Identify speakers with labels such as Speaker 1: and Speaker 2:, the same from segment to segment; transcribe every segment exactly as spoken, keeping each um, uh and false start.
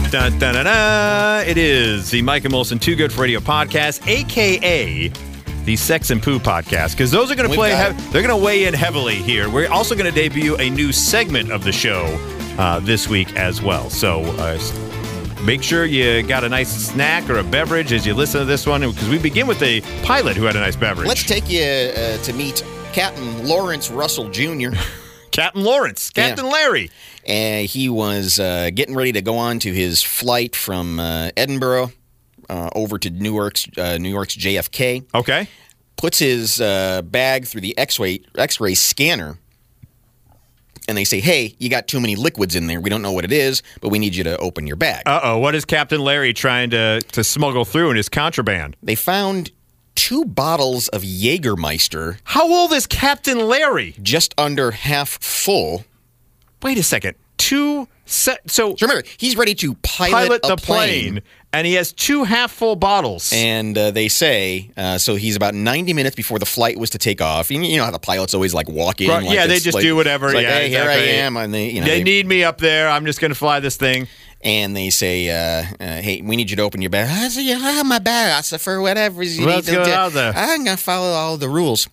Speaker 1: Dun, dun, dun, dun. It is the Mike and Molson Too Good for Radio podcast, a k a the Sex and Poo podcast, because those are going to play, he- they're going to weigh in heavily here. We're also going to debut a new segment of the show uh, this week as well. So uh, make sure you got a nice snack or a beverage as you listen to this one, because we begin with a pilot who had a nice beverage.
Speaker 2: Let's take you uh, to meet Captain Lawrence Russell Junior
Speaker 1: Captain Lawrence, Captain yeah. Larry.
Speaker 2: Uh, he was uh, getting ready to go on to his flight from uh, Edinburgh uh, over to Newark's uh, New York's J F K.
Speaker 1: Okay.
Speaker 2: Puts his uh, bag through the X-ray X-ray scanner, and they say, "Hey, you got too many liquids in there. We don't know what it is, but we need you to open your bag."
Speaker 1: Uh oh. What is Captain Larry trying to to smuggle through in his contraband?
Speaker 2: They found two bottles of Jägermeister.
Speaker 1: How old is Captain Larry?
Speaker 2: Just under half full.
Speaker 1: Wait a second. Two set. So,
Speaker 2: so remember, he's ready to pilot,
Speaker 1: pilot
Speaker 2: a
Speaker 1: the
Speaker 2: plane,
Speaker 1: plane, and he has two half-full bottles.
Speaker 2: And uh, they say, uh, so he's about ninety minutes before the flight was to take off. You, you know how the pilots always like walk in.
Speaker 1: Right,
Speaker 2: like
Speaker 1: yeah, they just
Speaker 2: like,
Speaker 1: do whatever.
Speaker 2: Like,
Speaker 1: yeah,
Speaker 2: hey,
Speaker 1: exactly.
Speaker 2: here I am. And they, you know,
Speaker 1: they,
Speaker 2: they
Speaker 1: need me up there. I'm just going to fly this thing.
Speaker 2: And they say, uh, uh, hey, we need you to open your bag. I say, yeah, I have my bag. I said, for whatever you
Speaker 1: Let's
Speaker 2: need to
Speaker 1: go
Speaker 2: do.
Speaker 1: out there.
Speaker 2: I'm going to follow all the rules.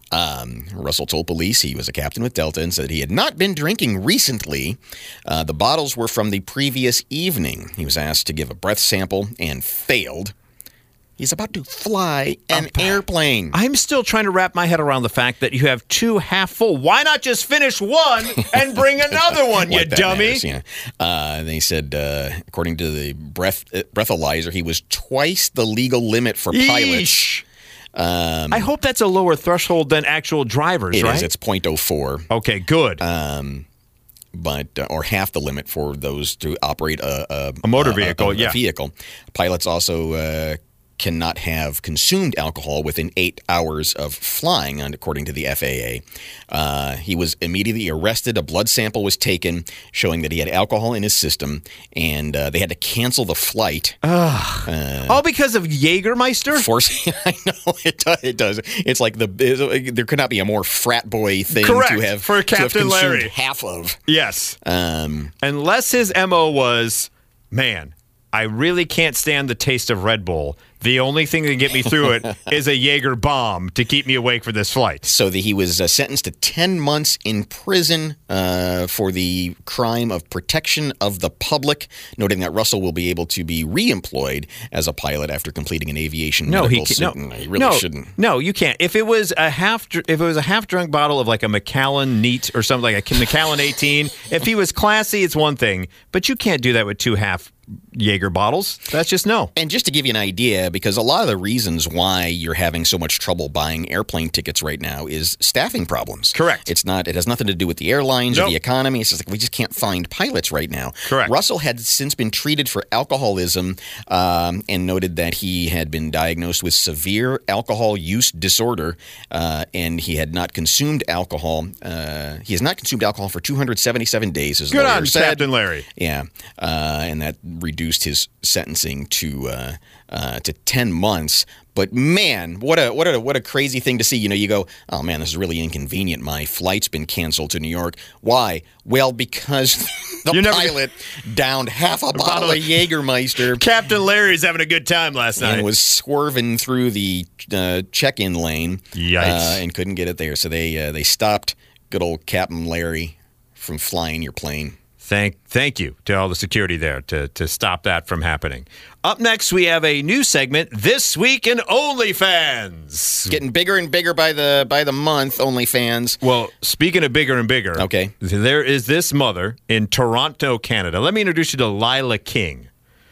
Speaker 2: Um, Russell told police he was a captain with Delta and said he had not been drinking recently. Uh, the bottles were from the previous evening. He was asked to give a breath sample and failed. He's about to fly an uh, airplane.
Speaker 1: I'm still trying to wrap my head around the fact that you have two half full. Why not just finish one and bring another one, you dummy?
Speaker 2: Matters, yeah. uh, they said, uh, according to the breath uh, breathalyzer, he was twice the legal limit for pilots.
Speaker 1: Yeesh.
Speaker 2: Um,
Speaker 1: I hope that's a lower threshold than actual drivers,
Speaker 2: it
Speaker 1: right?
Speaker 2: It is. It's point oh four.
Speaker 1: Okay, good.
Speaker 2: Um, but uh, or half the limit for those to operate a, a,
Speaker 1: a motor vehicle.
Speaker 2: A, a,
Speaker 1: yeah,
Speaker 2: a vehicle. Pilots also uh, cannot have consumed alcohol within eight hours of flying, according to the F A A. Uh, he was immediately arrested. A blood sample was taken showing that he had alcohol in his system, and uh, they had to cancel the flight.
Speaker 1: Uh, All because of Jägermeister?
Speaker 2: Forcing, I know, it does, it does. It's like the there could not be a more frat boy thing
Speaker 1: Correct,
Speaker 2: to have,
Speaker 1: for Captain
Speaker 2: to have consumed
Speaker 1: Larry.
Speaker 2: half of.
Speaker 1: Yes.
Speaker 2: Um,
Speaker 1: Unless his M O was, man, I really can't stand the taste of Red Bull. The only thing that can get me through it is a Jaeger bomb to keep me awake for this flight.
Speaker 2: So the, he was uh, sentenced to ten months in prison uh, for the crime of protection of the public, noting that Russell will be able to be reemployed as a pilot after completing an aviation
Speaker 1: no,
Speaker 2: medical
Speaker 1: he,
Speaker 2: suit.
Speaker 1: No,
Speaker 2: he really
Speaker 1: no,
Speaker 2: shouldn't.
Speaker 1: No, you can't. If it was a half, if it was a half drunk bottle of like a Macallan Neat or something like a Macallan eighteen, if he was classy, it's one thing. But you can't do that with two half Jaeger bottles. That's just no.
Speaker 2: And just to give you an idea, because a lot of the reasons why you're having so much trouble buying airplane tickets right now is staffing problems.
Speaker 1: Correct.
Speaker 2: It's not. It has nothing to do with the airlines
Speaker 1: nope.
Speaker 2: or the economy. It's just like we just can't find pilots right now.
Speaker 1: Correct.
Speaker 2: Russell had since been treated for alcoholism um, and noted that he had been diagnosed with severe alcohol use disorder, uh, and he had not consumed alcohol. Uh, he has not consumed alcohol for two hundred seventy-seven days. His
Speaker 1: Good
Speaker 2: lawyer
Speaker 1: on
Speaker 2: said.
Speaker 1: Captain Larry.
Speaker 2: Yeah, uh, and that reduced his sentencing to uh, uh, to ten months. But man, what a what a what a crazy thing to see. You know, you go, oh man, this is really inconvenient. My flight's been canceled to New York. Why? Well, because the
Speaker 1: You're
Speaker 2: pilot never... downed half a, a bottle, bottle of Jägermeister.
Speaker 1: Captain Larry's having a good time last night.
Speaker 2: And was swerving through the uh, check-in lane.
Speaker 1: Yikes.
Speaker 2: Uh, and couldn't get it there. So they uh, they stopped good old Captain Larry from flying your plane.
Speaker 1: Thank thank you to all the security there to, to stop that from happening. Up next, we have a new segment, This Week in OnlyFans.
Speaker 2: It's getting bigger and bigger by the by the month, OnlyFans.
Speaker 1: Well, speaking of bigger and bigger,
Speaker 2: okay,
Speaker 1: there is this mother in Toronto, Canada. Let me introduce you to Lila King.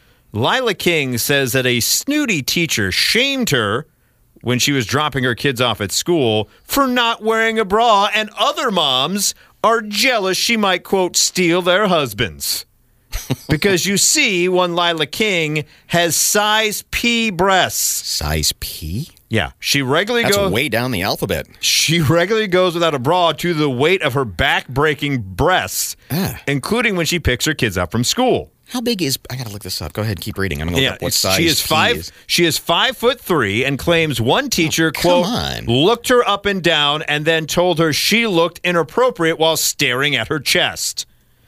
Speaker 1: Lila King says that a snooty teacher shamed her when she was dropping her kids off at school for not wearing a bra, and other moms are jealous she might, quote, steal their husbands. Because you see, one Lila King has size P breasts.
Speaker 2: Size P?
Speaker 1: Yeah. She regularly
Speaker 2: That's
Speaker 1: goes...
Speaker 2: way down the alphabet.
Speaker 1: She regularly goes without a bra to the weight of her back-breaking breasts,
Speaker 2: ah.
Speaker 1: including when she picks her kids up from school.
Speaker 2: How big is... I got to look this up. Go ahead, keep reading. I'm going to look
Speaker 1: yeah,
Speaker 2: up what size
Speaker 1: she is five.
Speaker 2: is.
Speaker 1: She is five foot three and claims one teacher,
Speaker 2: oh,
Speaker 1: quote,
Speaker 2: on.
Speaker 1: looked her up and down and then told her she looked inappropriate while staring at her chest.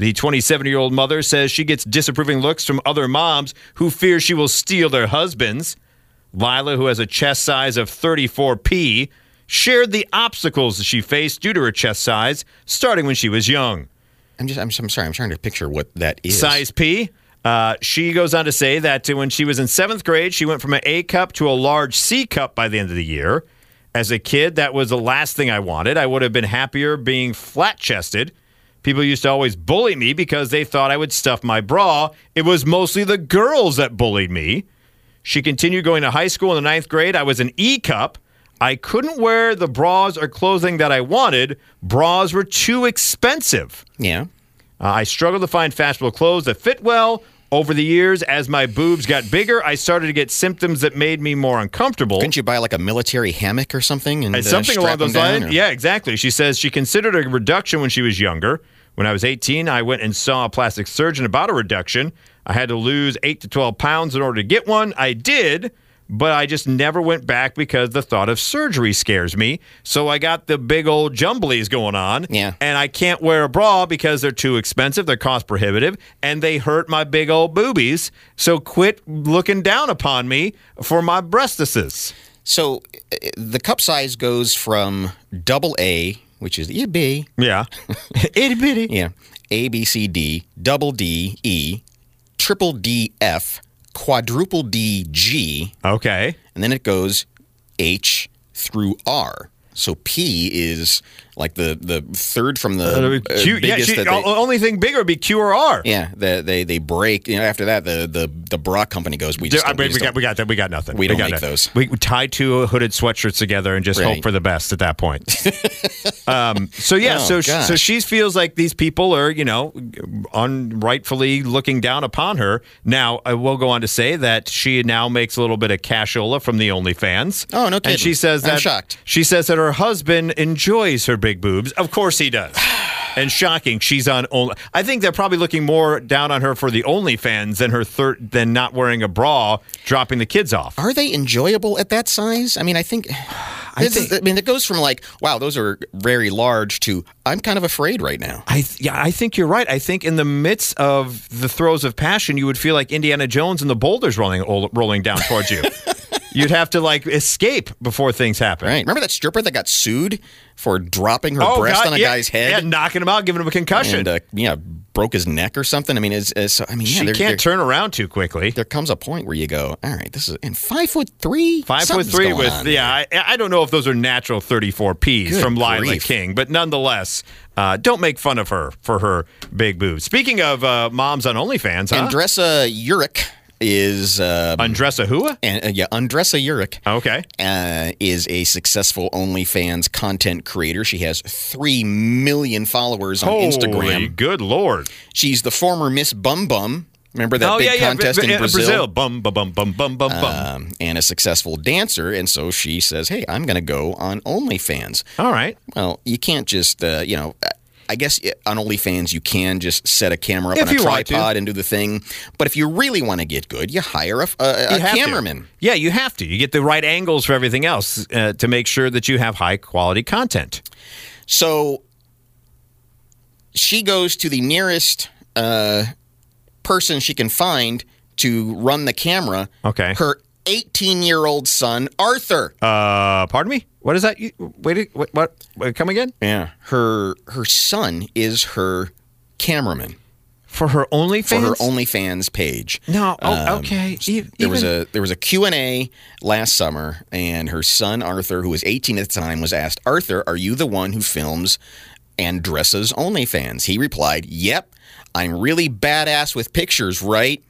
Speaker 1: The twenty-seven-year-old mother says she gets disapproving looks from other moms who fear she will steal their husbands. Lila, who has a chest size of thirty-four P, shared the obstacles that she faced due to her chest size, starting when she was young.
Speaker 2: I'm just, I'm, I'm sorry, I'm trying to picture what that is.
Speaker 1: Size P. Uh, she goes on to say that when she was in seventh grade, she went from an A cup to a large C cup by the end of the year. As a kid, that was the last thing I wanted. I would have been happier being flat-chested. People used to always bully me because they thought I would stuff my bra. It was mostly the girls that bullied me. She continued going to high school in the ninth grade. I was an E cup. I couldn't wear the bras or clothing that I wanted. Bras were too expensive.
Speaker 2: Yeah.
Speaker 1: Uh, I struggled to find fashionable clothes that fit well. Over the years, as my boobs got bigger, I started to get symptoms that made me more uncomfortable.
Speaker 2: Couldn't you buy like a military hammock or something? And,
Speaker 1: and something
Speaker 2: uh,
Speaker 1: along those lines.
Speaker 2: Or?
Speaker 1: Yeah, exactly. She says she considered a reduction when she was younger. When I was eighteen, I went and saw a plastic surgeon about a reduction. I had to lose eight to twelve pounds in order to get one. I did, but I just never went back because the thought of surgery scares me. So I got the big old jumblies going on.
Speaker 2: Yeah.
Speaker 1: And I can't wear a bra because they're too expensive, they're cost prohibitive, and they hurt my big old boobies. So quit looking down upon me for my breastises.
Speaker 2: So uh, the cup size goes from double A, which is itty bitty.
Speaker 1: Yeah. Itty bitty.
Speaker 2: Yeah. A, B, C, D, double D, E, triple D, F, quadruple D, G.
Speaker 1: Okay.
Speaker 2: And then it goes H through R. So P is like the, the third from the
Speaker 1: uh, Q,
Speaker 2: uh, biggest.
Speaker 1: Yeah, she,
Speaker 2: that they,
Speaker 1: only thing bigger would be Q or R.
Speaker 2: Yeah, the, they they break. You know, after that, the the, the bra company goes. We just,
Speaker 1: I
Speaker 2: don't,
Speaker 1: mean,
Speaker 2: we,
Speaker 1: we,
Speaker 2: just
Speaker 1: got,
Speaker 2: don't,
Speaker 1: we got that. We got nothing.
Speaker 2: We don't
Speaker 1: got
Speaker 2: make
Speaker 1: that.
Speaker 2: those.
Speaker 1: We, we tie two hooded sweatshirts together and just
Speaker 2: Right.
Speaker 1: hope for the best at that point. um, so yeah,
Speaker 2: Oh,
Speaker 1: so
Speaker 2: gosh.
Speaker 1: so she feels like these people are, you know, unrightfully looking down upon her. Now I will go on to say that she now makes a little bit of cashola from the OnlyFans.
Speaker 2: Oh, no kidding.
Speaker 1: And she says
Speaker 2: I'm
Speaker 1: that
Speaker 2: shocked.
Speaker 1: she says that her husband enjoys her big boobs. Of course he does. And shocking, she's on only. I think they're probably looking more down on her for the OnlyFans than her thir- than not wearing a bra, dropping the kids off.
Speaker 2: Are they enjoyable at that size? I mean, I think.
Speaker 1: I
Speaker 2: This is-
Speaker 1: think-
Speaker 2: I mean, it goes from like, wow, those are very large to I'm kind of afraid right now.
Speaker 1: I th- yeah, I think you're right. I think in the midst of the throes of passion, you would feel like Indiana Jones and the boulders rolling rolling down towards you. You'd have to like escape before things happen.
Speaker 2: Right. Remember that stripper that got sued for dropping her breast on a
Speaker 1: Oh, yeah,
Speaker 2: guy's head?
Speaker 1: Yeah, knocking him out, giving him a concussion.
Speaker 2: And uh, yeah, broke his neck or something. I mean, it's, it's I mean, yeah,
Speaker 1: she
Speaker 2: there,
Speaker 1: can't
Speaker 2: there,
Speaker 1: turn around too quickly.
Speaker 2: there comes a point where you go, all right, this is and five foot three,
Speaker 1: Five foot
Speaker 2: Something's
Speaker 1: three
Speaker 2: going
Speaker 1: with
Speaker 2: on
Speaker 1: yeah. I, I don't know if those are natural thirty-four Ps
Speaker 2: Good
Speaker 1: from Lila
Speaker 2: grief.
Speaker 1: King, but nonetheless, uh, don't make fun of her for her big boobs. Speaking of uh, moms on OnlyFans, huh?
Speaker 2: Andressa Urich is uh,
Speaker 1: Undressa who?
Speaker 2: and, uh, yeah, Andressa Urich.
Speaker 1: Okay.
Speaker 2: Uh, is a successful OnlyFans content creator. She has three million followers on
Speaker 1: Holy
Speaker 2: Instagram.
Speaker 1: good Lord.
Speaker 2: She's the former Miss Bum Bum. Remember that
Speaker 1: oh,
Speaker 2: big
Speaker 1: yeah, yeah.
Speaker 2: contest
Speaker 1: B- b-
Speaker 2: in Brazil?
Speaker 1: Brazil. Bum, bum, bum, bum, bum, bum, bum.
Speaker 2: Um, and a successful dancer. And so she says, hey, I'm going to go on OnlyFans.
Speaker 1: All right.
Speaker 2: Well, you can't just, uh, you know, I guess on OnlyFans you can just set a camera up
Speaker 1: If
Speaker 2: on a
Speaker 1: you want to.
Speaker 2: tripod and do the thing. But if you really want to get good, you hire a, a,
Speaker 1: You
Speaker 2: a
Speaker 1: have to.
Speaker 2: cameraman.
Speaker 1: Yeah, you have to. You get the right angles for everything else uh, to make sure that you have high quality content.
Speaker 2: So she goes to the nearest uh, person she can find to run the camera.
Speaker 1: Okay.
Speaker 2: Her eighteen-year-old son, Arthur.
Speaker 1: Uh, pardon me? What is that? You, wait, what, what? Wait, come again?
Speaker 2: Yeah. Her her son is her cameraman
Speaker 1: For her OnlyFans?
Speaker 2: for her OnlyFans page.
Speaker 1: No, oh,
Speaker 2: Um,
Speaker 1: okay. E-
Speaker 2: There was
Speaker 1: even-
Speaker 2: a there was a Q and A last summer, and her son Arthur, who was eighteen at the time, was asked, "Arthur, are you the one who films Andressa's OnlyFans?" He replied, "Yep, I'm really badass with pictures, right?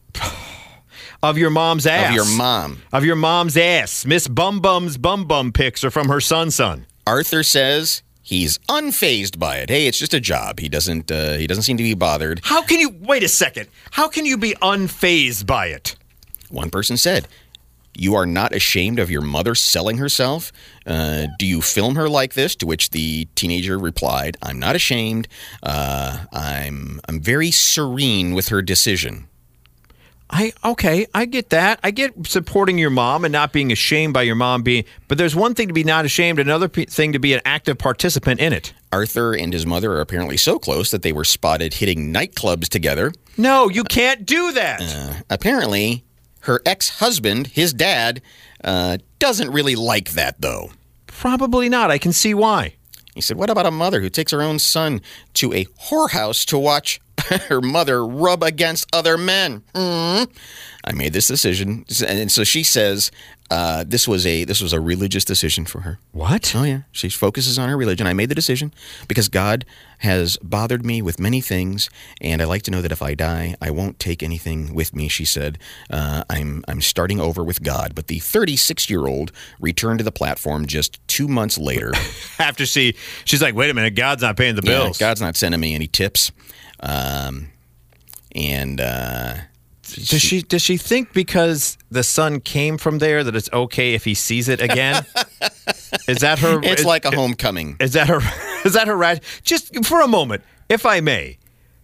Speaker 1: Of your mom's ass.
Speaker 2: Of your mom."
Speaker 1: Of your mom's ass. Miss Bum Bum's Bum Bum pics are from her son's son.
Speaker 2: Arthur says he's unfazed by it. Hey, it's just a job. He doesn't uh, he doesn't seem to be bothered.
Speaker 1: How can you, wait a second. How can you be unfazed by it?
Speaker 2: One person said, "You are not ashamed of your mother selling herself? Uh, do you film her like this?" To which the teenager replied, "I'm not ashamed. Uh, I'm I'm very serene with her decision."
Speaker 1: I okay, I get that. I get supporting your mom and not being ashamed by your mom being, but there's one thing to be not ashamed, another p- thing to be an active participant in it.
Speaker 2: Arthur and his mother are apparently so close that they were spotted hitting nightclubs together.
Speaker 1: No, you can't do that.
Speaker 2: Uh, apparently, her ex-husband, his dad, uh, doesn't really like that, though.
Speaker 1: Probably not. I can see why.
Speaker 2: He said, what about a mother who takes her own son to a whorehouse to watch her mother rub against other men? Mm. I made this decision. And so she says uh, this was a this was a religious decision for her.
Speaker 1: What?
Speaker 2: Oh, yeah. She focuses on her religion. I made the decision because God has bothered me with many things, and I like to know that if I die, I won't take anything with me, she said. Uh, I'm I'm starting over with God. But the thirty-six-year-old returned to the platform just two months later.
Speaker 1: After she, she's like, wait a minute, God's not paying the bills.
Speaker 2: Yeah, God's not sending me any tips. Um, and... Uh,
Speaker 1: Does she does she think because the son came from there that it's okay if he sees it again? Is that her?
Speaker 2: It's
Speaker 1: is,
Speaker 2: like a homecoming.
Speaker 1: Is that her? Is that her? Right? Just for a moment, if I may,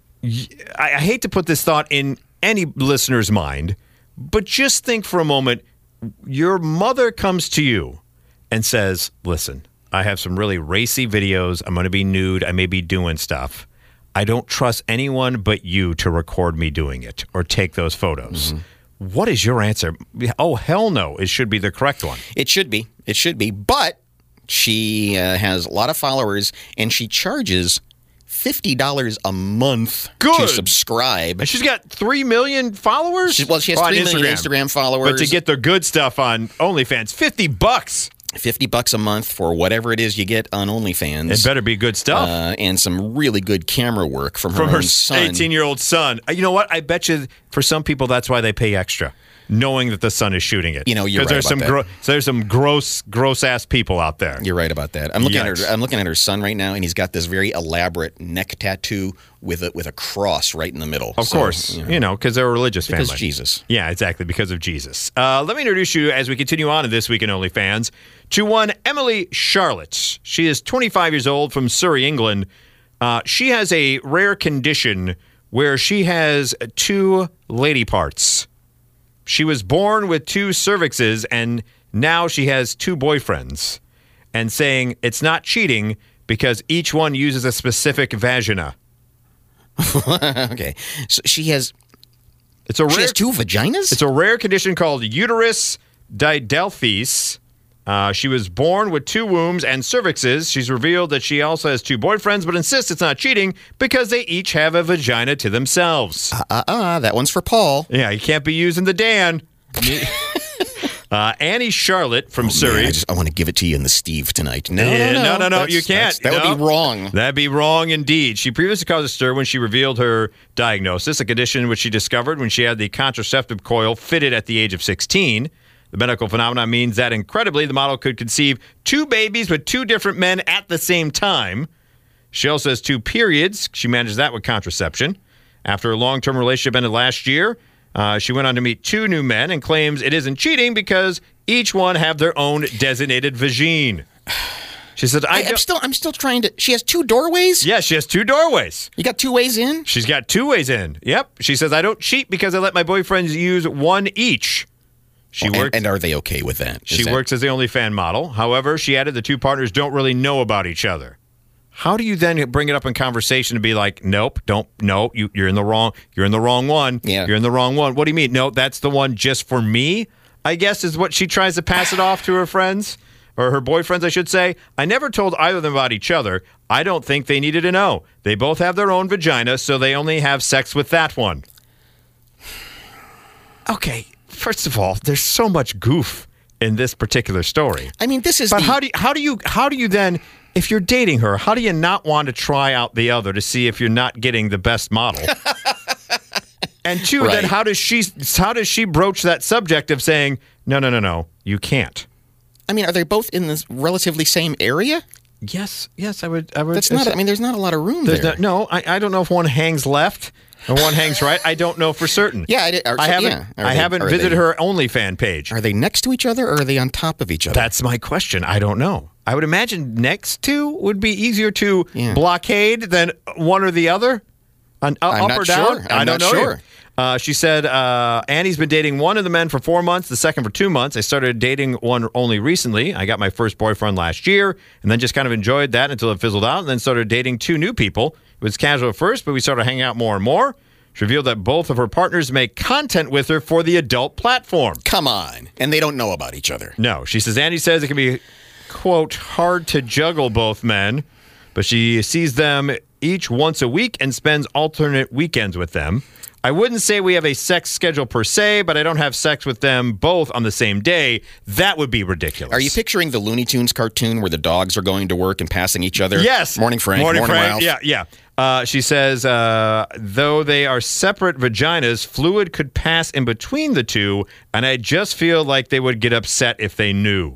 Speaker 1: I, I hate to put this thought in any listener's mind, but just think for a moment. Your mother comes to you and says, "Listen, I have some really racy videos. I'm going to be nude. I may be doing stuff. I don't trust anyone but you to record me doing it or take those photos." Mm-hmm. What is your answer? Oh, hell no. It should be the correct one.
Speaker 2: It should be. It should be. But she uh, has a lot of followers, and she charges fifty dollars a month
Speaker 1: Good.
Speaker 2: to subscribe.
Speaker 1: And she's got three million followers?
Speaker 2: She, well, she has
Speaker 1: oh,
Speaker 2: three million Instagram. Instagram followers.
Speaker 1: But to get the good stuff on OnlyFans, fifty bucks.
Speaker 2: fifty bucks a month for whatever it is you get on OnlyFans.
Speaker 1: It better be good stuff.
Speaker 2: Uh, and some really good camera work from her
Speaker 1: From
Speaker 2: own
Speaker 1: her
Speaker 2: son.
Speaker 1: eighteen-year-old son. You know what? I bet you for some people that's why they pay extra, knowing that the son is shooting it.
Speaker 2: You know, you're right
Speaker 1: there's
Speaker 2: about
Speaker 1: some
Speaker 2: that.
Speaker 1: Gro- so there's some gross, gross-ass people out there.
Speaker 2: You're right about that. I'm looking
Speaker 1: Yikes.
Speaker 2: at her. I'm looking at her son right now, and he's got this very elaborate neck tattoo with a with a cross right in the middle.
Speaker 1: Of
Speaker 2: So,
Speaker 1: course, you know, because they're a religious
Speaker 2: because
Speaker 1: family.
Speaker 2: Jesus.
Speaker 1: Yeah, exactly, because of Jesus. Uh, let me introduce you, as we continue on in This Week in OnlyFans, to one Emily Charlotte. She is twenty-five years old from Surrey, England. Uh, she has a rare condition where she has two lady parts. She was born with two cervixes, and now she has two boyfriends. And saying it's not cheating because each one uses a specific vagina.
Speaker 2: Okay, so she has.
Speaker 1: It's a rare,
Speaker 2: She has two vaginas?
Speaker 1: It's a rare condition called uterus didelphys. Uh, she was born with two wombs and cervixes. She's revealed that she also has two boyfriends, but insists it's not cheating because they each have a vagina to themselves.
Speaker 2: Uh, uh, uh, that one's for Paul.
Speaker 1: Yeah, you can't be using the Dan. uh, Annie Charlotte from
Speaker 2: Oh,
Speaker 1: Surrey.
Speaker 2: man, I just I want to give it to you in the Steve tonight. No,
Speaker 1: Yeah,
Speaker 2: no, no,
Speaker 1: no, no, no,
Speaker 2: That's-
Speaker 1: you can't.
Speaker 2: that's- That would
Speaker 1: No.
Speaker 2: be wrong.
Speaker 1: That'd be wrong indeed. She previously caused a stir when she revealed her diagnosis, a condition which she discovered when she had the contraceptive coil fitted at the age of sixteen. The medical phenomenon means that, incredibly, the model could conceive two babies with two different men at the same time. She also has two periods. She managed that with contraception. After a long-term relationship ended last year, uh, she went on to meet two new men and claims it isn't cheating because each one have their own designated vagine. She said, I,
Speaker 2: I, I'm
Speaker 1: don't-
Speaker 2: still I'm still trying to. She has two doorways.
Speaker 1: Yeah, she has two doorways.
Speaker 2: You got two ways in.
Speaker 1: She's got two ways in. Yep. She says, I don't cheat because I let my boyfriends use one each. She
Speaker 2: Oh, and,
Speaker 1: works.
Speaker 2: and are they okay with that? Is
Speaker 1: She
Speaker 2: that-
Speaker 1: works as the OnlyFans model. However, she added the two partners don't really know about each other. How do you then bring it up in conversation to be like, nope, don't, no, you, you're in the wrong, you're in the wrong one.
Speaker 2: Yeah.
Speaker 1: You're in the wrong one. What do you mean? No, that's the one just for me, I guess is what she tries to pass it off to her friends or her boyfriends, I should say. I never told either of them about each other. I don't think they needed to know. They both have their own vagina, so they only have sex with that one. Okay. First of all, there's so much goof in this particular story.
Speaker 2: I mean, this is.
Speaker 1: But
Speaker 2: the,
Speaker 1: how do you, how do you how do you then, if you're dating her, how do you not want to try out the other to see if you're not getting the best model? And two,
Speaker 2: Right.
Speaker 1: then how does she how does she broach that subject of saying no no no no you can't?
Speaker 2: I mean, are they both in this relatively same area?
Speaker 1: Yes yes I would I would.
Speaker 2: That's not. I mean, there's not a lot of room
Speaker 1: There's
Speaker 2: there.
Speaker 1: no, no I, I don't know if one hangs left or one hangs right. I don't know for certain.
Speaker 2: Yeah, I did- are-
Speaker 1: I
Speaker 2: so-
Speaker 1: haven't
Speaker 2: yeah. Are
Speaker 1: I
Speaker 2: they-
Speaker 1: haven't
Speaker 2: are
Speaker 1: visited
Speaker 2: they-
Speaker 1: her OnlyFans page.
Speaker 2: Are they next to each other, or are they on top of each other?
Speaker 1: That's my question. I don't know. I would imagine next to would be easier to
Speaker 2: Yeah.
Speaker 1: blockade than one or the other. An, uh,
Speaker 2: I'm
Speaker 1: up
Speaker 2: not
Speaker 1: or down?
Speaker 2: sure.
Speaker 1: I
Speaker 2: I'm
Speaker 1: don't
Speaker 2: not
Speaker 1: know.
Speaker 2: sure.
Speaker 1: either. Uh, she said, uh, Annie's been dating one of the men for four months, the second for two months. I started dating one only recently. I got my first boyfriend last year and then just kind of enjoyed that until it fizzled out and then started dating two new people. It was casual at first, but we started hanging out more and more. She revealed that both of her partners make content with her for the adult platform.
Speaker 2: Come on. And they don't know about each other.
Speaker 1: No. She says, Annie says it can be, quote, hard to juggle both men, but she sees them each once a week and spends alternate weekends with them. I wouldn't say we have a sex schedule per se, but I don't have sex with them both on the same day. That would be ridiculous.
Speaker 2: Are you picturing the Looney Tunes cartoon where the dogs are going to work and passing each other?
Speaker 1: Yes.
Speaker 2: Morning, Frank.
Speaker 1: Morning,
Speaker 2: Morning
Speaker 1: Frank.
Speaker 2: Ralph.
Speaker 1: Yeah, yeah. Uh, she says, uh, though they are separate vaginas, fluid could pass in between the two, and I just feel like they would get upset if they knew.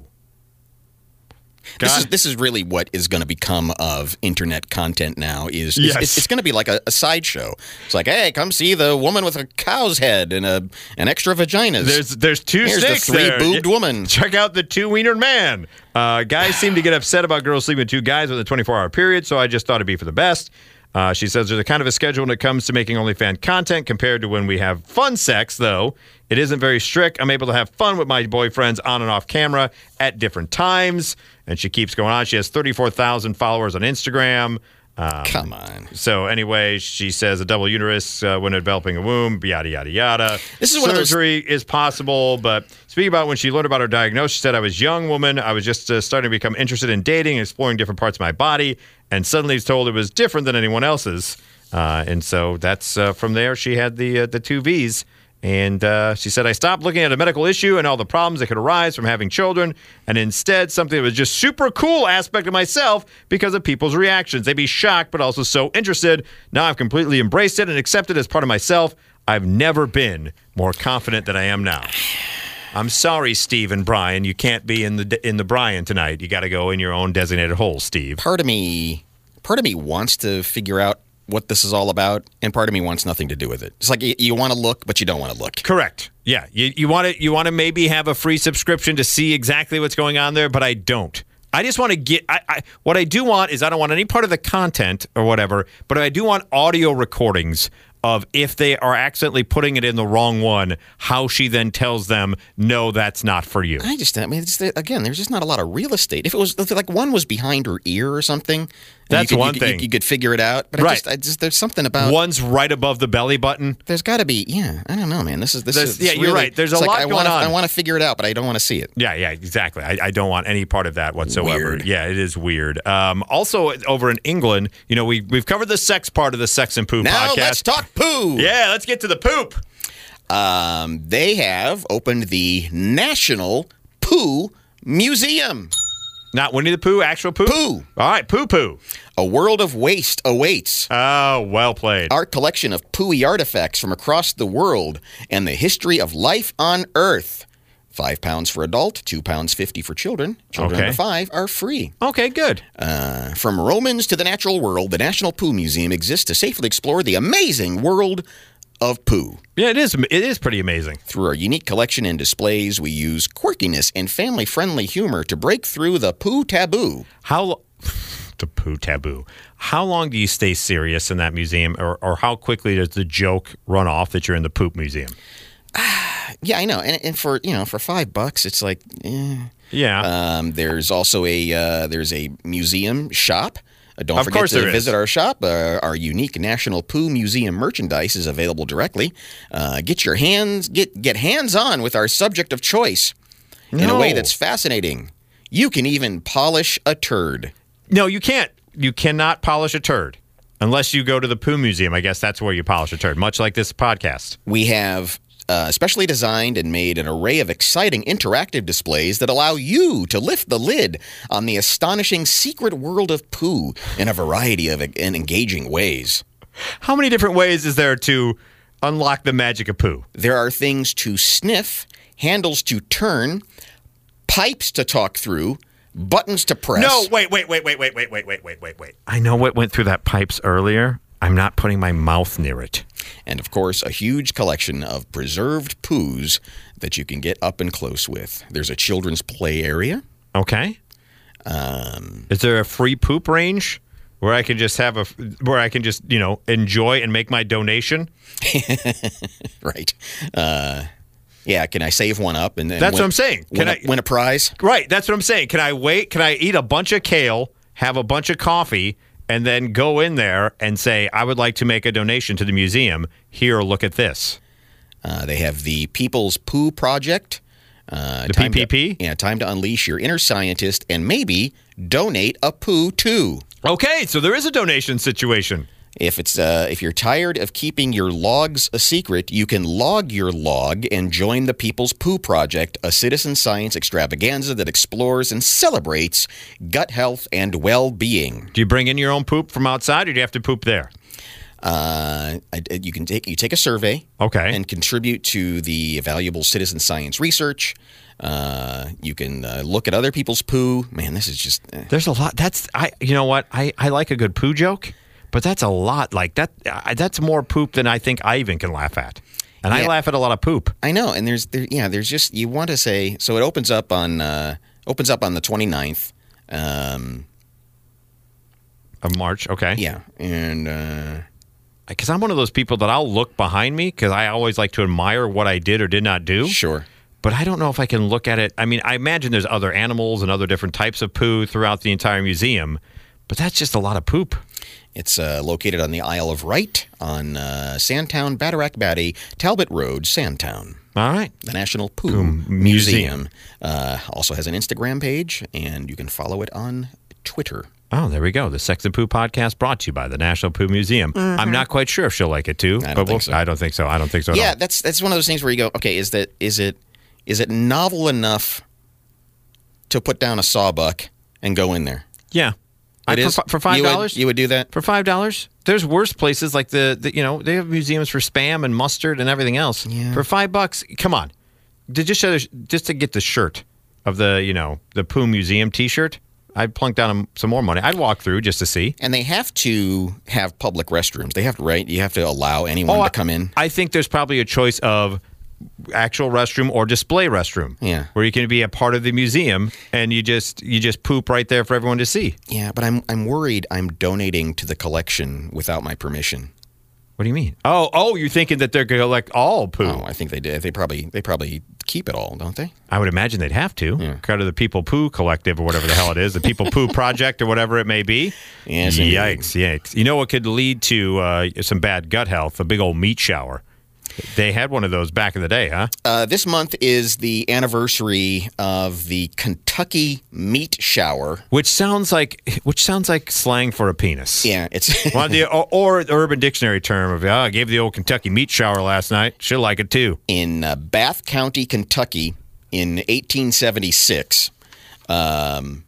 Speaker 2: This is, this is really what is going to become of internet content now. Is, is
Speaker 1: Yes.
Speaker 2: it's, it's going to be like a, a sideshow. It's like, hey, come see the woman with a cow's head and a an extra vaginas.
Speaker 1: There's there's two
Speaker 2: Here's
Speaker 1: sticks
Speaker 2: the
Speaker 1: there.
Speaker 2: three-boobed woman.
Speaker 1: Check out the two-wienered man. Uh, guys seem to get upset about girls sleeping with two guys with a twenty-four hour period, so I just thought it'd be for the best. Uh, she says there's a kind of a schedule when it comes to making OnlyFans content compared to when we have fun sex, though. It isn't very strict. I'm able to have fun with my boyfriends on and off camera at different times. And she keeps going on. She has thirty-four thousand followers on Instagram. Um,
Speaker 2: Come on.
Speaker 1: So anyway, she says a double uterus uh, when developing a womb, yada, yada, yada.
Speaker 2: This is one of those-
Speaker 1: Surgery is possible, but speaking about when she learned about her diagnosis, she said, I was a young woman. I was just uh, starting to become interested in dating and exploring different parts of my body, and suddenly was told it was different than anyone else's. Uh, and so that's uh, from there. She had the uh, the two V's. And uh, she said, I stopped looking at a medical issue and all the problems that could arise from having children, and instead something that was just super cool aspect of myself because of people's reactions. They'd be shocked, but also so interested. Now I've completely embraced it and accepted it as part of myself. I've never been more confident than I am now. I'm sorry, Steve and Brian. You can't be in the in the Brian tonight. You got to go in your own designated hole, Steve.
Speaker 2: Part of me, part of me wants to figure out what this is all about, and part of me wants nothing to do with it. It's like you, you want to look, but you don't want to look.
Speaker 1: Correct. Yeah, you you want to you want to maybe have a free subscription to see exactly what's going on there, but I don't. I just want to get. I, I what I do want is I don't want any part of the content or whatever, but I do want audio recordings of if they are accidentally putting it in the wrong one, how she then tells them, no, that's not for you.
Speaker 2: I just, I mean, it's, again, there's just not a lot of real estate. If it was if like one was behind her ear or something,
Speaker 1: that's
Speaker 2: you could,
Speaker 1: one
Speaker 2: you,
Speaker 1: thing.
Speaker 2: You, you could figure it out. But I
Speaker 1: Right.
Speaker 2: just, I just, there's something about
Speaker 1: One's right above the belly button.
Speaker 2: There's got to be, yeah. I don't know, man. This is this
Speaker 1: There's-
Speaker 2: is
Speaker 1: yeah,
Speaker 2: it's
Speaker 1: you're
Speaker 2: really-
Speaker 1: right. There's a
Speaker 2: it's like
Speaker 1: lot
Speaker 2: I
Speaker 1: going
Speaker 2: wanna,
Speaker 1: on.
Speaker 2: I want to figure it out, but I don't want to see it.
Speaker 1: Yeah, yeah, exactly. I, I don't want any part of that whatsoever.
Speaker 2: Weird.
Speaker 1: Yeah, it is weird. Um, also, over in England, you know, we, we've covered the sex part of the Sex and Poo
Speaker 2: Now
Speaker 1: podcast.
Speaker 2: let's talk poo.
Speaker 1: Yeah, let's get to the poop.
Speaker 2: Um, they have opened the National Poo Museum.
Speaker 1: Not Winnie the Pooh, actual poo?
Speaker 2: Poo.
Speaker 1: All right, poo poo.
Speaker 2: A world of waste awaits.
Speaker 1: Oh, well played.
Speaker 2: Art collection of pooey artifacts from across the world and the history of life on Earth. Five pounds for adult, two pounds fifty for children. Children
Speaker 1: Okay.
Speaker 2: under five are free.
Speaker 1: Okay, good.
Speaker 2: Uh, from Romans to the natural world, the National Poo Museum exists to safely explore the amazing world of poo.
Speaker 1: Yeah, it is. It is pretty amazing.
Speaker 2: Through our unique collection and displays, we use quirkiness and family-friendly humor to break through the poo taboo.
Speaker 1: How lo- the poo taboo? How long do you stay serious in that museum, or, or how quickly does the joke run off that you're in the poop museum?
Speaker 2: Yeah, I know. And, and for you know, for five bucks, it's like, eh.
Speaker 1: Yeah.
Speaker 2: Um, there's also a uh, there's a museum shop. Uh, don't
Speaker 1: Of
Speaker 2: forget
Speaker 1: course
Speaker 2: to
Speaker 1: there is.
Speaker 2: visit our shop. Uh, our unique National Poo Museum merchandise is available directly. Uh, get your hands get get hands on with our subject of choice in a
Speaker 1: No.
Speaker 2: way that's fascinating. You can even polish a turd.
Speaker 1: No, you can't. You cannot polish a turd unless you go to the poo museum. I guess that's where you polish a turd, much like this podcast.
Speaker 2: We have uh, specially designed and made an array of exciting interactive displays that allow you to lift the lid on the astonishing secret world of poo in a variety of and engaging ways.
Speaker 1: How many different ways is there to unlock the magic of poo?
Speaker 2: There are things to sniff, handles to turn, pipes to talk through, buttons to press.
Speaker 1: No, wait, wait, wait, wait, wait, wait, wait, wait, wait, wait, wait. I know what went through that pipes earlier. I'm not putting my mouth near it.
Speaker 2: And, of course, a huge collection of preserved poos that you can get up and close with. There's a children's play area.
Speaker 1: Okay.
Speaker 2: Um,
Speaker 1: Is there a free poop range where I can just have a, where I can just, you know, enjoy and make my donation?
Speaker 2: Right. Uh, yeah, can I save one up? and, and
Speaker 1: That's
Speaker 2: win,
Speaker 1: what I'm saying. Can
Speaker 2: win, a,
Speaker 1: I
Speaker 2: win a prize?
Speaker 1: Right, that's what I'm saying. Can I wait? Can I eat a bunch of kale, have a bunch of coffee, and then go in there and say, I would like to make a donation to the museum. Here, look at this.
Speaker 2: Uh, they have the People's Poo Project. Uh,
Speaker 1: The
Speaker 2: time
Speaker 1: P P P?
Speaker 2: To, yeah, time to unleash your inner scientist and maybe donate a poo too.
Speaker 1: Okay, so there is a donation situation.
Speaker 2: If it's uh, if you're tired of keeping your logs a secret, you can log your log and join the People's Poo Project, a citizen science extravaganza that explores and celebrates gut health and well-being.
Speaker 1: Do you bring in your own poop from outside, or do you have to poop there?
Speaker 2: Uh, I, you can take you take a survey,
Speaker 1: Okay.
Speaker 2: and contribute to the valuable citizen science research. Uh, you can uh, look at other people's poo. Man, this is just eh.
Speaker 1: There's a lot. That's I. You know what? I, I like a good poo joke, but that's a lot. Like that. I, that's more poop than I think I even can laugh at. And I
Speaker 2: Yeah.
Speaker 1: laugh at a lot of poop.
Speaker 2: I know, and there's there yeah, there's just you want to say so it opens up on uh, opens up on the twenty-ninth. Um,
Speaker 1: Of March. Okay.
Speaker 2: yeah, and uh,
Speaker 1: Because I'm one of those people that I'll look behind me because I always like to admire what I did or did not do.
Speaker 2: sure.
Speaker 1: But I don't know if I can look at it. I mean, I imagine there's other animals and other different types of poo throughout the entire museum, but that's just a lot of poop.
Speaker 2: It's uh, located on the Isle of Wight on uh, Sandtown, Battarack Batty, Talbot Road, Sandtown.
Speaker 1: All right.
Speaker 2: The National Poo,
Speaker 1: Poo
Speaker 2: Museum,
Speaker 1: Museum.
Speaker 2: Uh, also has an Instagram page, and you can follow it on Twitter.
Speaker 1: Oh, there we go. The Sex and Poo podcast brought to you by the National Poo Museum. I'm not quite sure if she'll like it too.
Speaker 2: I don't
Speaker 1: but
Speaker 2: think
Speaker 1: we'll,
Speaker 2: so.
Speaker 1: I don't think so. I don't think so at
Speaker 2: Yeah,
Speaker 1: all.
Speaker 2: that's that's one of those things where you go, okay, is that is it is it novel enough to put down a sawbuck and go in there?
Speaker 1: Yeah. I,
Speaker 2: It is
Speaker 1: for, for five
Speaker 2: You would-
Speaker 1: dollars.
Speaker 2: You would do that?
Speaker 1: For five dollars, there's worse places like the, the you know they have museums for Spam and mustard and everything else.
Speaker 2: Yeah.
Speaker 1: For five bucks, come on, to just show, just to get the shirt of the you know the Poo Museum T-shirt, I'd plunk down some more money. I'd walk through just to see.
Speaker 2: And they have to have public restrooms. They have to, right? You have to allow anyone
Speaker 1: I-
Speaker 2: to come in.
Speaker 1: I think there's probably a choice of actual restroom or display restroom.
Speaker 2: Yeah.
Speaker 1: Where you can be a part of the museum and you just you just poop right there for everyone to see.
Speaker 2: Yeah, but I'm I'm worried I'm donating to the collection without my permission.
Speaker 1: What do you mean? Oh, oh, you're thinking that they're going to collect all poo.
Speaker 2: Oh, I think they did. They probably they probably keep it all, don't they?
Speaker 1: I would imagine they'd have to.
Speaker 2: Yeah.
Speaker 1: Kind of the People Poo Collective or whatever the hell it is, the People Poo Project or whatever it may be.
Speaker 2: Yes, indeed.
Speaker 1: Yikes, yikes. You know what could lead to uh, some bad gut health? A big old meat shower. They had one of those back in the day, huh?
Speaker 2: Uh, this month is the anniversary of the Kentucky meat shower.
Speaker 1: Which sounds like which sounds like slang for a penis.
Speaker 2: Yeah, it's
Speaker 1: Well, the, or, or the Urban Dictionary term of, oh, I gave the old Kentucky meat shower last night. She'll like it too.
Speaker 2: in uh, Bath County, Kentucky, in eighteen seventy-six. Um,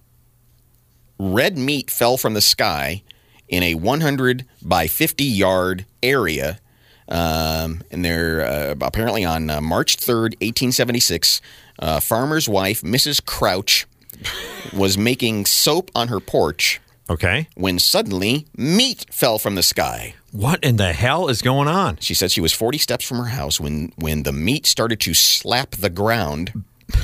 Speaker 2: red meat fell from the sky in a one hundred by fifty yard area. Um, and they're uh, apparently on uh, March third, eighteen seventy-six. Uh, farmer's wife, Missus Crouch, was making soap on her porch
Speaker 1: Okay.
Speaker 2: when suddenly meat fell from the sky.
Speaker 1: What in the hell is going on?
Speaker 2: She said she was forty steps from her house when, when the meat started to slap the ground.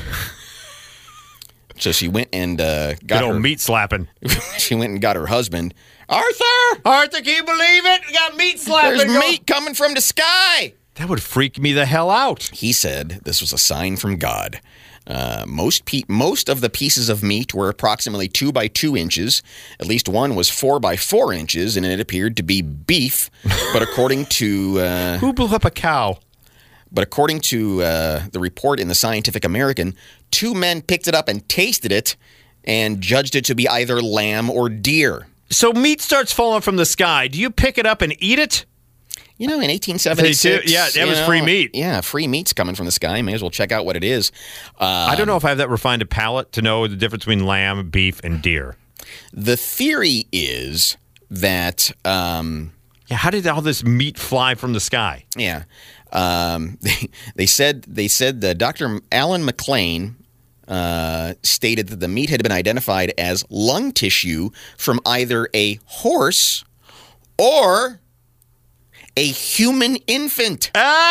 Speaker 2: So she went and uh, got
Speaker 1: Good old
Speaker 2: her,
Speaker 1: meat slapping.
Speaker 2: she went and got her husband. Arthur,
Speaker 1: Arthur, can you believe it? We got meat slapping.
Speaker 2: there's
Speaker 1: going-
Speaker 2: meat coming from the sky.
Speaker 1: That would freak me the hell out.
Speaker 2: He said this was a sign from God. Uh, most pe- most of the pieces of meat were approximately two by two inches. At least one was four by four inches, and it appeared to be beef. But according to uh,
Speaker 1: Who blew up a cow?
Speaker 2: but according to uh, the report in the Scientific American, two men picked it up and tasted it, and judged it to be either lamb or deer.
Speaker 1: So meat starts falling from the sky. Do you pick it up and eat it?
Speaker 2: You know, in eighteen seventy-six,
Speaker 1: Yeah, that
Speaker 2: you
Speaker 1: was
Speaker 2: know,
Speaker 1: free meat.
Speaker 2: Yeah, free meat's coming from the sky. May as well check out what it is. Uh,
Speaker 1: I don't know if I have that refined a palate to know the difference between lamb, beef, and deer.
Speaker 2: The theory is that, um,
Speaker 1: Yeah, how did all this meat fly from the sky?
Speaker 2: yeah, um, they, they said they said that Doctor Alan McLean uh, stated that the meat had been identified as lung tissue from either a horse or a human infant.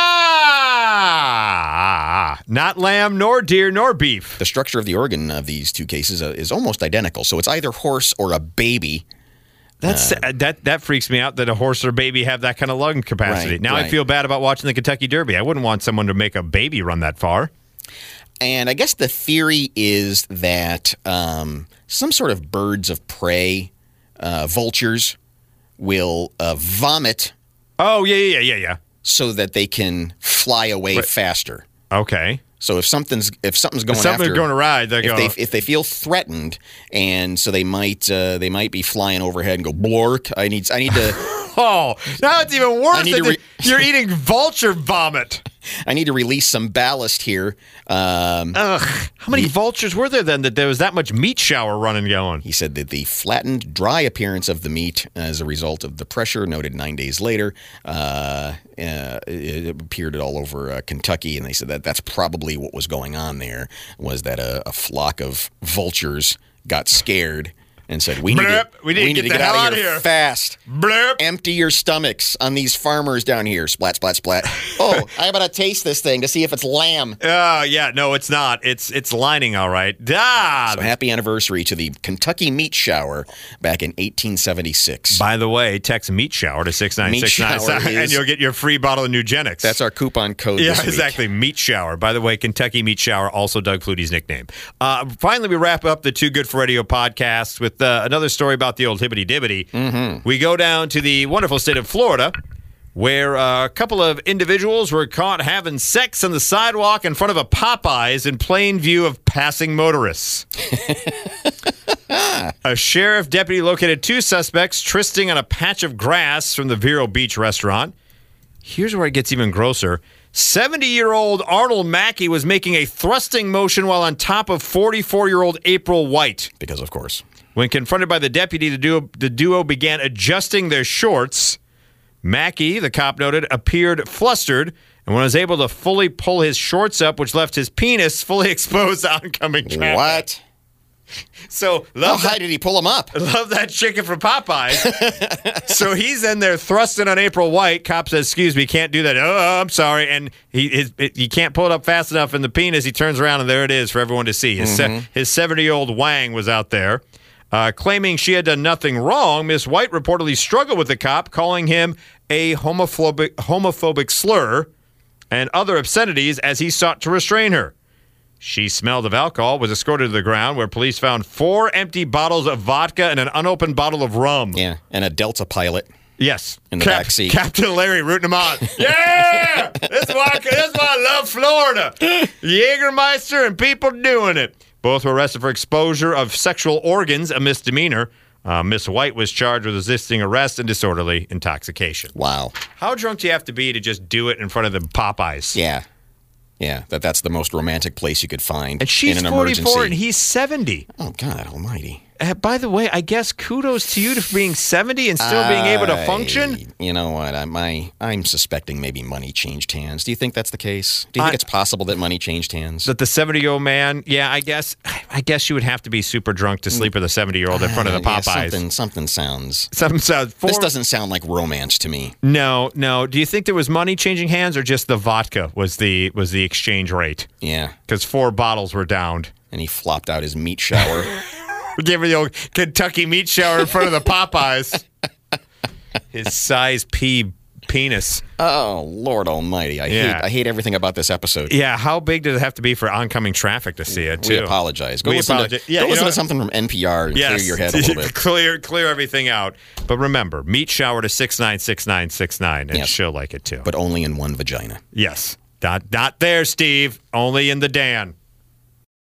Speaker 1: Ah! Not lamb, nor deer, nor beef.
Speaker 2: The structure of the organ of these two cases uh, is almost identical. So it's either horse or a baby.
Speaker 1: That's uh, that that freaks me out that a horse or baby have that kind of lung capacity.
Speaker 2: Right,
Speaker 1: now
Speaker 2: right.
Speaker 1: I feel bad about watching the Kentucky Derby. I wouldn't want someone to make a baby run that far.
Speaker 2: And I guess the theory is that um, some sort of birds of prey, uh, vultures, will uh, vomit.
Speaker 1: Oh, yeah, yeah, yeah, yeah.
Speaker 2: So that they can fly away
Speaker 1: right.
Speaker 2: faster.
Speaker 1: Okay.
Speaker 2: So if something's if something's going
Speaker 1: if something's
Speaker 2: after,
Speaker 1: going to ride, they
Speaker 2: if
Speaker 1: go.
Speaker 2: they if they feel threatened, and so they might uh, they might be flying overhead and go blork. I need I need to.
Speaker 1: Oh, now it's even worse.
Speaker 2: need
Speaker 1: Than
Speaker 2: to re-
Speaker 1: the, you're eating vulture vomit.
Speaker 2: I need to release some ballast here. Um,
Speaker 1: Ugh. How many vultures were there then that there was that much meat shower running going?
Speaker 2: He said that the flattened, dry appearance of the meat as a result of the pressure noted nine days later uh, uh, it appeared all over uh, Kentucky, and they said that that's probably what was going on there, was that a, a flock of vultures got scared and said, we need,
Speaker 1: Blurp.
Speaker 2: to,
Speaker 1: we need,
Speaker 2: we
Speaker 1: to
Speaker 2: need
Speaker 1: get
Speaker 2: to get
Speaker 1: the hell
Speaker 2: out
Speaker 1: of
Speaker 2: of here,
Speaker 1: here
Speaker 2: fast.
Speaker 1: Blurp.
Speaker 2: Empty your stomachs on these farmers down here. Splat, splat, splat. Oh, I gotta taste this thing to see if it's lamb.
Speaker 1: Oh, uh, yeah. No, it's not. It's it's lining, all right. Ah.
Speaker 2: So happy anniversary to the Kentucky meat shower back in eighteen seventy-six.
Speaker 1: By the way, text meat shower to six nine six nine and you'll get your free bottle of Nugenix.
Speaker 2: That's our coupon code
Speaker 1: Yeah,
Speaker 2: this week.
Speaker 1: exactly. Meat shower. By the way, Kentucky Meat Shower, also Doug Flutie's nickname. Uh, finally, we wrap up the Too Good for Radio podcast with uh, another story about the old hibbity dibbity.
Speaker 2: Mm-hmm.
Speaker 1: We go down to the wonderful state of Florida, where uh, a couple of individuals were caught having sex on the sidewalk in front of a Popeyes in plain view of passing motorists. A sheriff deputy located two suspects trysting on a patch of grass from the Vero Beach restaurant. Here's where it gets even grosser. seventy-year-old Arnold Mackey was making a thrusting motion while on top of forty-four-year-old April White.
Speaker 2: Because, of course.
Speaker 1: When confronted by the deputy, the duo, the duo began adjusting their shorts. Mackey, the cop noted, appeared flustered, and when was able to fully pull his shorts up, which left his penis fully exposed to oncoming traffic.
Speaker 2: What?
Speaker 1: So
Speaker 2: How
Speaker 1: love
Speaker 2: high
Speaker 1: that,
Speaker 2: did he pull him up?
Speaker 1: love that chicken from Popeyes. So he's in there thrusting on April White. Cop says, "Excuse me, can't do that." Oh, I'm sorry. And he his, it, he can't pull it up fast enough in the penis. He turns around and there it is for everyone to see. His
Speaker 2: mm-hmm.
Speaker 1: se- his seventy-year-old Wang was out there. Uh, claiming she had done nothing wrong, Miss White reportedly struggled with the cop, calling him a homophobic homophobic slur and other obscenities as he sought to restrain her. She smelled of alcohol, was escorted to the ground, where police found four empty bottles of vodka and an unopened bottle of rum.
Speaker 2: Yeah, and a Delta pilot.
Speaker 1: Yes.
Speaker 2: In the
Speaker 1: Cap-
Speaker 2: back seat.
Speaker 1: Captain Larry rooting him on. Yeah! This is, why, this is why I love Florida. Jägermeister and people doing it. Both were arrested for exposure of sexual organs, a misdemeanor. Uh, Miss White was charged with resisting arrest and disorderly intoxication.
Speaker 2: Wow.
Speaker 1: How drunk do you have to be to just do it in front of the Popeyes?
Speaker 2: Yeah. Yeah, that that's the most romantic place you could find
Speaker 1: And she's
Speaker 2: in an
Speaker 1: forty-four
Speaker 2: emergency.
Speaker 1: and he's seventy.
Speaker 2: Oh, God almighty.
Speaker 1: Uh, by the way, I guess kudos to you for being seventy and still being able to
Speaker 2: I-
Speaker 1: function.
Speaker 2: You know what? I'm, I, I'm suspecting maybe money changed hands. Do you think that's the case? Do you think
Speaker 1: I-
Speaker 2: it's possible that money changed hands?
Speaker 1: That the seventy-year-old man, yeah, I guess I guess you would have to be super drunk to sleep with a seventy-year-old in front of the
Speaker 2: Uh, yeah,
Speaker 1: Popeyes.
Speaker 2: something, something sounds...
Speaker 1: Something sounds...
Speaker 2: This doesn't sound like romance to me.
Speaker 1: No, no. Do you think there was money changing hands or just the vodka was the was the exchange rate?
Speaker 2: Yeah.
Speaker 1: Because four bottles were downed.
Speaker 2: And he flopped out his meat shower.
Speaker 1: We're giving the old Kentucky meat shower in front of the Popeyes. His size P penis.
Speaker 2: Oh, Lord almighty. I
Speaker 1: Yeah.
Speaker 2: hate I hate everything about this episode.
Speaker 1: Yeah, how big does it have to be for oncoming traffic to see it, too?
Speaker 2: We apologize. Go
Speaker 1: We
Speaker 2: listen,
Speaker 1: apologize.
Speaker 2: To,
Speaker 1: Yeah,
Speaker 2: go
Speaker 1: you
Speaker 2: listen
Speaker 1: know
Speaker 2: to
Speaker 1: what?
Speaker 2: something from N P R and
Speaker 1: Yes.
Speaker 2: clear your head a little bit.
Speaker 1: clear, clear everything out. But remember, meat shower to six nine six nine six nine, and
Speaker 2: Yes.
Speaker 1: she'll like it, too.
Speaker 2: But only in one vagina.
Speaker 1: Yes. Not, not there, Steve. Only in the Dan.